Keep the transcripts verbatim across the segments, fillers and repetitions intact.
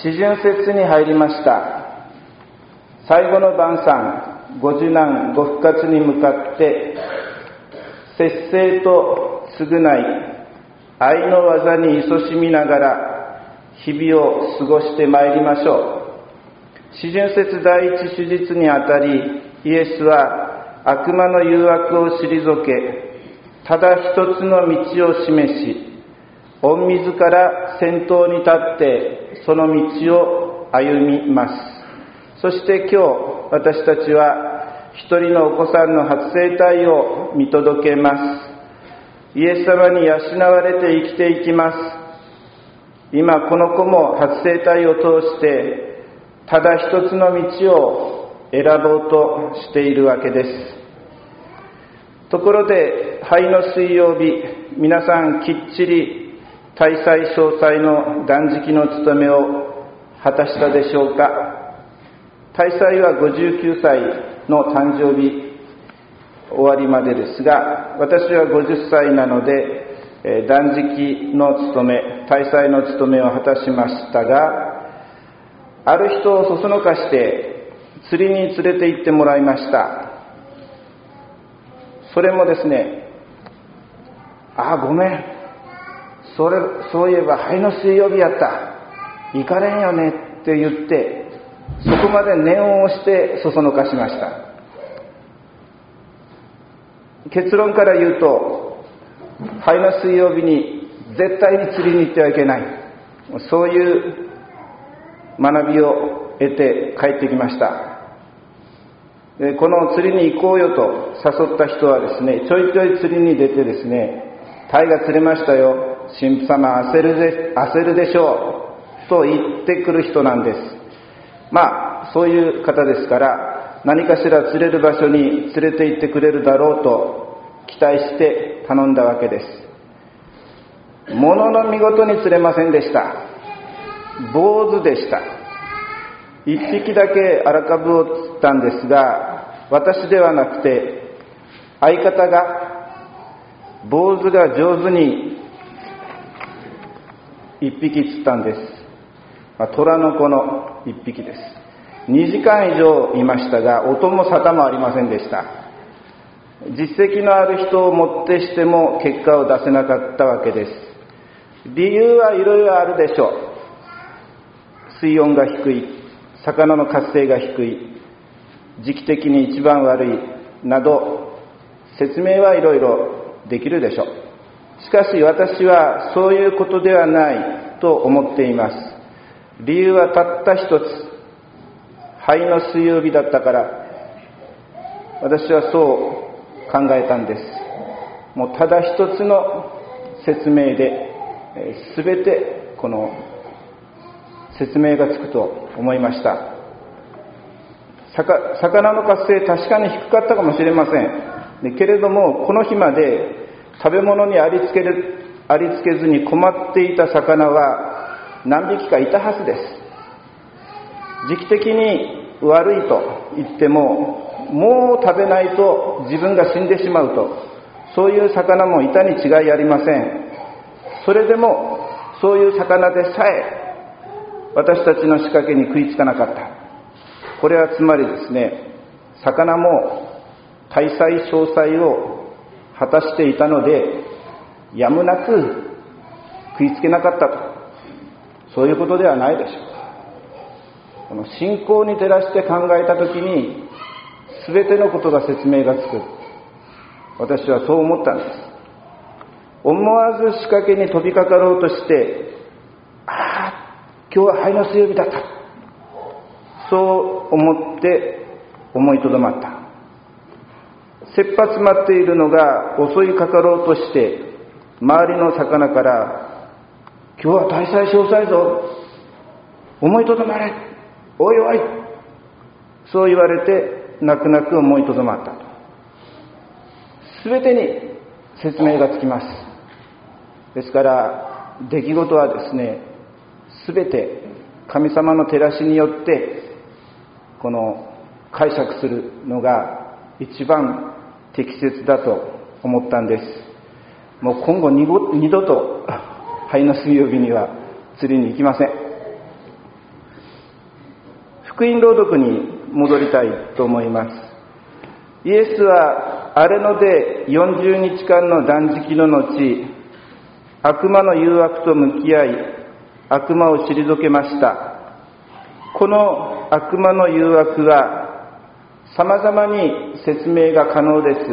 四旬節に入りました。最後の晩餐、ご受難ご復活に向かって節制と償い、愛の技に勤しみながら日々を過ごしてまいりましょう。四旬節第一手術にあたり、イエスは悪魔の誘惑を退け、ただ一つの道を示し、御自ら先頭に立ってその道を歩みます。そして今日私たちは一人のお子さんの初生体を見届けます。イエス様に養われて生きていきます。今この子も初生体を通してただ一つの道を選ぼうとしているわけです。ところで灰の水曜日、皆さんきっちり大祭小祭の断食の務めを果たしたでしょうか。大祭はごじゅうきゅうさいの誕生日終わりまでですが、私はごじゅっさいなので断食の務め、大祭の務めを果たしましたが、ある人をそそのかして釣りに連れて行ってもらいました。それもですね、ああごめん、それそういえば灰の水曜日やった、行かれんよねって言って、そこまで念を押してそそのかしました。結論から言うと、灰の水曜日に絶対に釣りに行ってはいけない、そういう学びを得て帰ってきました。でこの釣りに行こうよと誘った人はですね、ちょいちょい釣りに出てですね、鯛が釣れましたよ、神父様焦るで、焦るでしょうと言ってくる人なんです。まあそういう方ですから、何かしら釣れる場所に連れて行ってくれるだろうと期待して頼んだわけです。ものの見事に釣れませんでした。坊主でした。一匹だけ荒株を釣ったんですが、私ではなくて相方が、坊主が上手に一匹釣ったんです。まあ、虎の子の一匹です。にじかん以上いましたが、音も沙汰もありませんでした。実績のある人をもってしても結果を出せなかったわけです。理由はいろいろあるでしょう。水温が低い、魚の活性が低い、時期的に一番悪いなど、説明はいろいろできるでしょう。しかし私はそういうことではないと思っています。理由はたった一つ、灰の水曜日だったから。私はそう考えたんです。もうただ一つの説明で全てこの説明がつくと思いました。魚の活性確かに低かったかもしれません。けれどもこの日まで食べ物にありつける、ありつけずに困っていた魚は何匹かいたはずです。時期的に悪いと言っても、もう食べないと自分が死んでしまうと、そういう魚もいたに違いありません。それでもそういう魚でさえ私たちの仕掛けに食いつかなかった。これはつまりですね、魚も大祭小祭を果たしていたので、やむなく食いつけなかったと、そういうことではないでしょうか。この信仰に照らして考えたときに、すべてのことが説明がつく。私はそう思ったんです。思わず仕掛けに飛びかかろうとして、ああ、今日は灰の水曜日だった、そう思って思いとどまった。切羽詰まっているのが襲いかかろうとして、周りの魚から、今日は大祭小祭ぞ、思いとどまれ、おいおい、そう言われて泣く泣く思いとどまったと。すべてに説明がつきます。ですから出来事はですね、すべて神様の照らしによってこの解釈するのが一番適切だと思ったんです。もう今後二度と灰の水曜日には釣りに行きません。 福音朗読に戻りたいと思います。イエスは荒れ野でよんじゅうにちかんの断食の後、悪魔の誘惑と向き合い、悪魔を退けました。この悪魔の誘惑は様々に説明が可能です。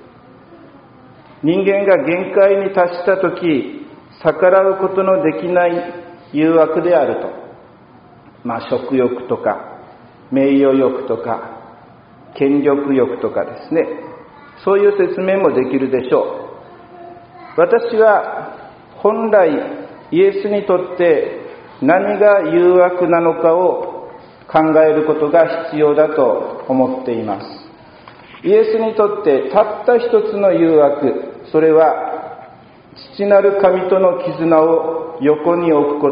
人間が限界に達したとき、逆らうことのできない誘惑であると。まあ食欲とか、名誉欲とか、権力欲とかですね。そういう説明もできるでしょう。私は本来イエスにとって何が誘惑なのかを考えることが必要だと思っています。イエスにとってたった一つの誘惑、それは父なる神との絆を横に置くこと、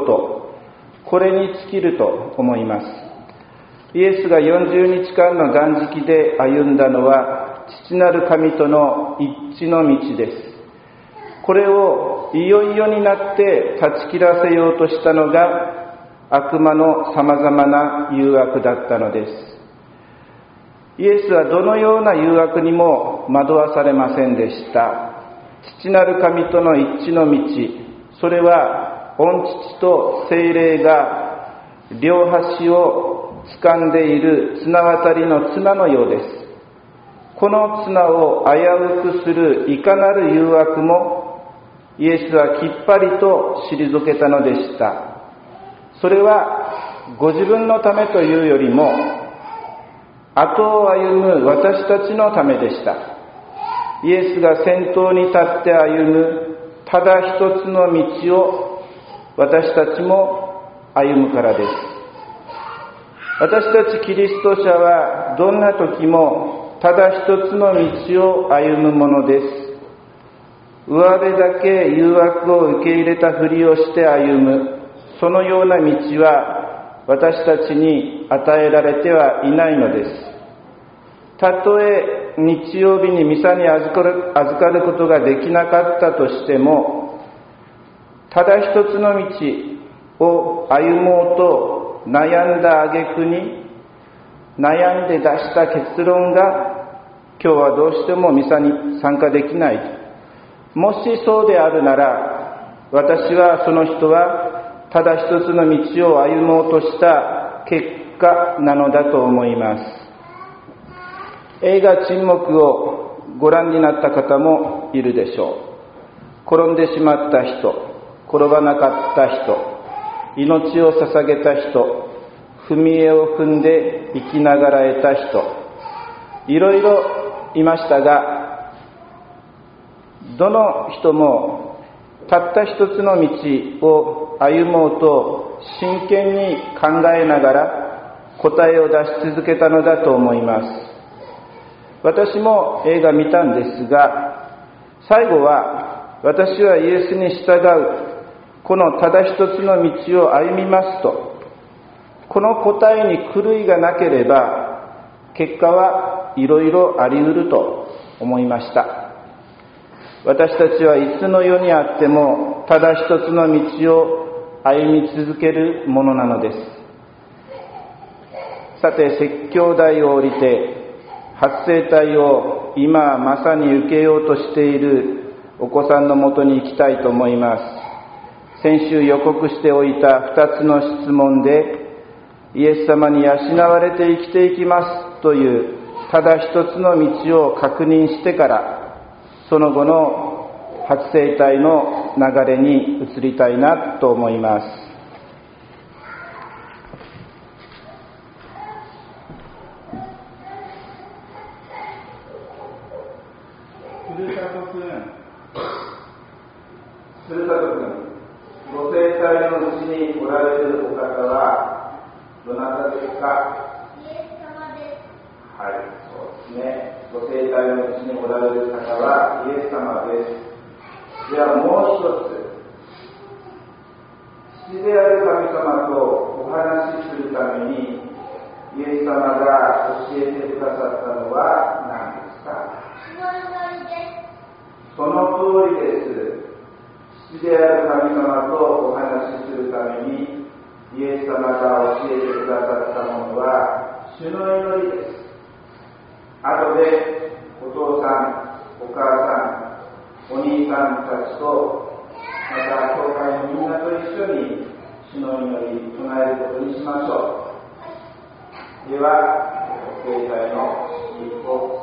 これに尽きると思います。イエスがよんじゅうにちかんの断食で歩んだのは父なる神との一致の道です。これをいよいよになって断ち切らせようとしたのが悪魔のさまざまな誘惑だったのです。イエスはどのような誘惑にも惑わされませんでした。父なる神との一致の道、それは御父と聖霊が両端を掴んでいる綱渡りの綱のようです。この綱を危うくするいかなる誘惑もイエスはきっぱりと退けたのでした。それはご自分のためというよりも後を歩む私たちのためでした。イエスが先頭に立って歩むただ一つの道を私たちも歩むからです。私たちキリスト者はどんな時もただ一つの道を歩むものです。上辺だけ誘惑を受け入れたふりをして歩む、そのような道は私たちに与えられてはいないのです。たとえ日曜日にミサに預かる、預かることができなかったとしても、ただ一つの道を歩もうと悩んだ挙句に悩んで出した結論が今日はどうしてもミサに参加できない。もしそうであるなら私はその人はただ一つの道を歩もうとした結果なのだと思います。映画沈黙をご覧になった方もいるでしょう。転んでしまった人、転ばなかった人、命を捧げた人、踏み絵を踏んで生きながら得た人、いろいろいましたが、どの人もたった一つの道を歩もうと真剣に考えながら答えを出し続けたのだと思います。私も映画見たんですが、最後は私はイエスに従う、このただ一つの道を歩みますと、この答えに狂いがなければ結果はいろいろあり得ると思いました。私たちはいつの世にあってもただ一つの道を歩み続けるものなのです。さて、説教台を降りて発声体を今まさに受けようとしているお子さんのもとに行きたいと思います。先週予告しておいた二つの質問で、イエス様に養われて生きていきますというただ一つの道を確認してから、その後の発声体の流れに移りたいなと思います。ふるさとくん、ふるさとくん、ご生体のうちにおられるお方はどなたですか？ イエス様です。 はい、そうですね。ご生体のうちにおられる方はイエス様です。ではもう一つ、父である神様とお話しするためにイエス様が教えてくださったのは何ですか？その通りです。父である神様とお話しするためにイエス様が教えてくださったものは主の祈りです。後でお父さん、お母さん、お兄さんたちと、また教会のみんなと一緒に主の祈り唱えることにしましょう。では、教会の一歩